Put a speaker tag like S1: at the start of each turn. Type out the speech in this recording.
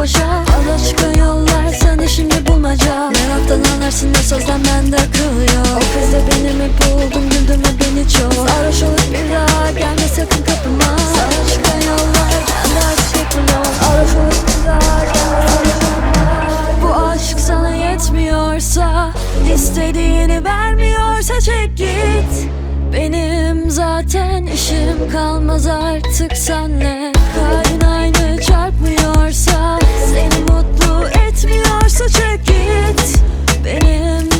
S1: başa. Hala çıkan yollar sana şimdi bulmaca. Meraktan anlarsın da sözden bende akıl yok. O kız da benim hep buldum, güldürme beni çok. Sarhoş olup bir daha gelme sakın kapıma. Sana çıkan yollar bende artık yapılıyor. Sarhoş olup bir daha gelme sakın kapıma. Bu aşk sana yetmiyorsa, istediğini vermiyorsa çek git. Benim zaten işim kalmaz artık senle. Kalbin aynı çarpmıyorsa, seni mutlu etmiyorsa çek git. Benim